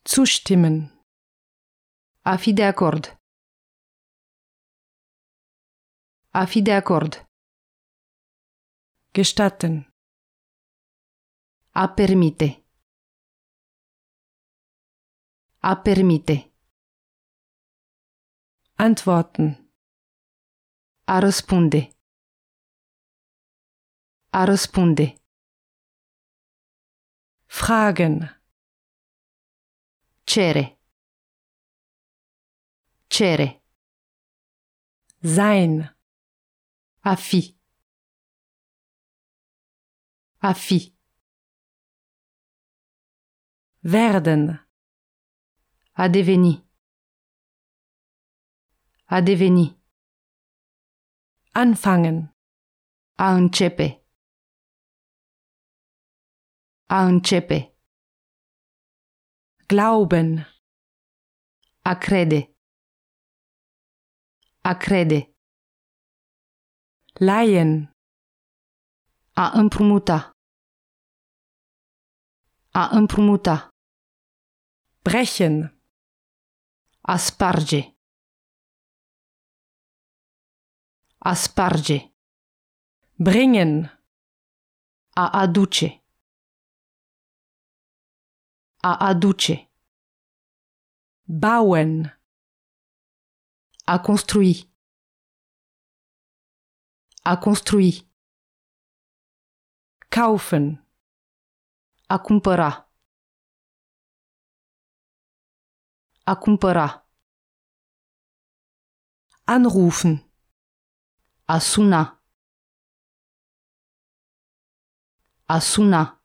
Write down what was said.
Zustimmen. A fi de acord. A fi de acord. Gestatten. A permite. A permite. Antworten. A răspunde. A răspunde. Fragen. Cere. Cere. Sein. A fi. A fi. Werden. A deveni. A deveni. Anfangen. A începe. A începe. Glauben. A crede. A crede. Leihen. A împrumuta. A împrumuta. Brechen. A sparge. A sparge. Bringen. A aduce. A aduce. Bauen. A construi. A construi. Kaufen. A cumpăra. A cumpăra. Anrufen. A suna. A suna.